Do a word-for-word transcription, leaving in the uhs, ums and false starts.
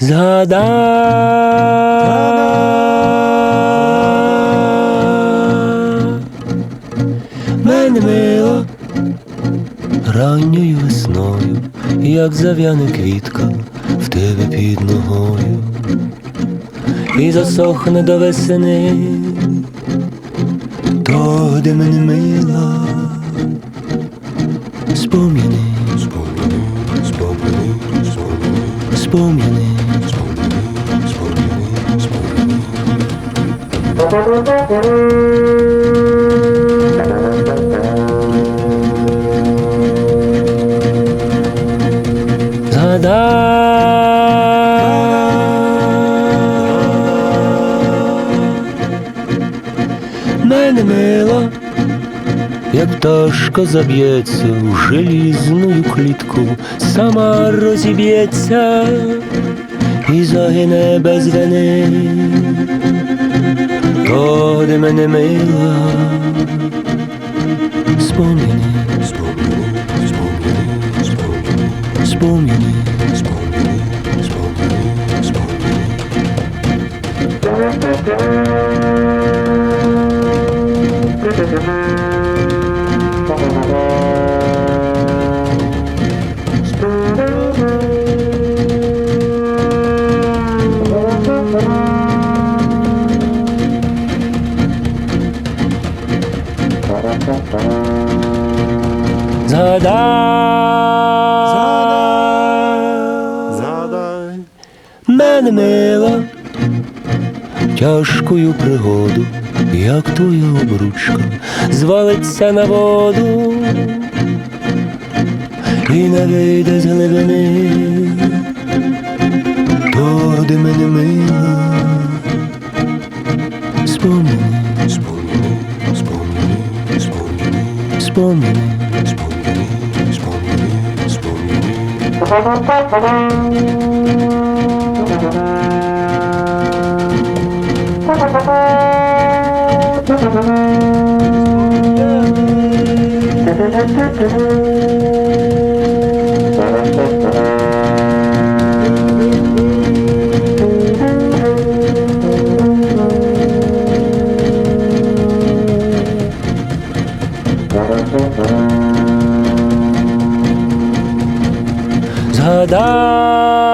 Згадай мене, мила, ранньою весною, як зав'яне квітка в тебе під ногою, і засохне до весени, тоді мене, мила, спом'яни, спом'яни, спом'яни, спом'яни, спом'яни, спом'яни. Мене, мила, як пташка заб'ється в желізну клітку, сама розіб'ється і загине без вини. Тоді мене, мила, спом'яни, спом'яни, спом'яни, спом'яни, спом'яни, спом'яни, спом'яни, Згадай мене, мила, тяжкою пригоду, як твоя обручка звалиться на воду і не вийде з глибини. Тоді мене, мила, спом'яни, спом'яни, спом'яни, спом'яни, спом'яни, спом'яни, спом'яни, Згадай